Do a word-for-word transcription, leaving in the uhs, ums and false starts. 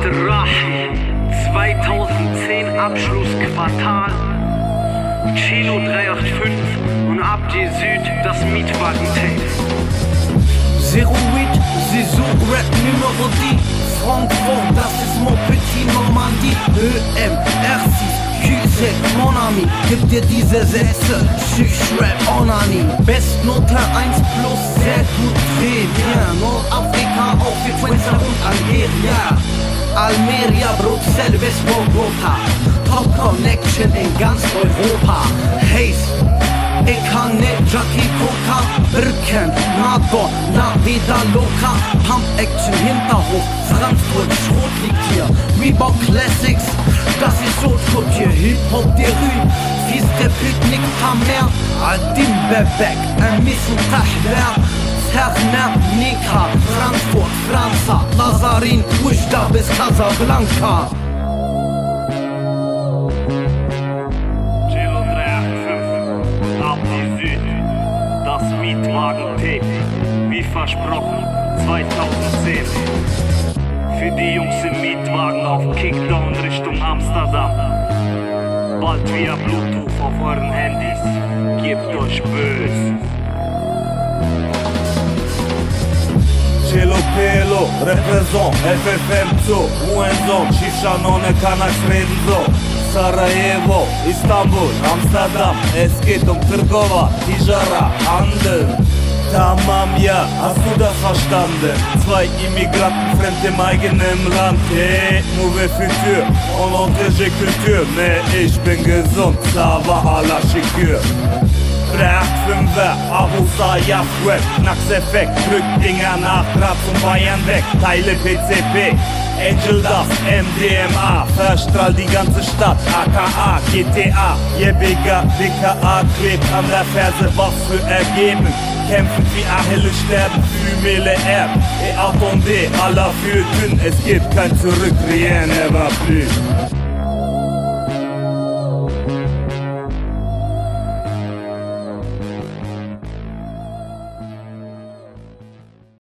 Mizrahi, zweitausendzehn Abschlussquartal, Chilo drei acht fünf und Abdi Süd, das Mietwagen-Tape. zéro huit, Zizou, Rap Numero dix, Francfort, das ist mon petit Normandie. E M, R six, Q Z, mon ami, gib dir diese Sätze, Schüch, Rap, Onani. Bestnote eins plus, sehr gut, très bien. Nordafrika, auch für Twinzer und Algeria. Almeria, Bruxelles bis Bogota, Top Connection in ganz Europa. Haze, ich kann nicht Jackie Coca, Birken, Nador, na wieder Loka. Pump Action, Hinterhof, Frankfurt, Schrot liegt hier. Reebok Classics, das ist so hier. Hip-Hop der Rue, fies der Picknick tam Meer. Adim Bebek, ein Missen Tahwer. Terner, Nika, Frankfurt, Franza, Lazarin, Ujda bis Casablanca. Chilo drei acht fünf, Abdi Süd, das Mietwagen-Tape, wie versprochen, zweitausendzehn. Für die Jungs im Mietwagen auf Kickdown Richtung Amsterdam. Bald via Bluetooth auf euren Handys, gebt euch böse. Chelo Pelo, représent, F F M Zoo, Huenzon, Shishanone kann als reden so. Sarajevo, Istanbul, Amsterdam, es geht um Trgova, Tijara, Handel. Tamam, ja, hast du das verstanden? Zwei Immigranten fremd im eigenen Land. Hey, mauvais futur, on entretient culture. Ne, ich bin gesund, ça va à la Chikur. drei acht fünfer, Abu Sayyaf Rap, Knacks-Effekt, drück Dinger nach Graz und Bayern weg, Teile P C P, Angel Dust, M D M A, verstrahlt die ganze Stadt, A K A, G T A, Jebiger, D K A, klebt an der Ferse, was für ergeben, kämpfen wie Achille, sterben, Fümele Erb, et attendez, Allah für dünn, es gibt kein Zurück, rien ne va plus.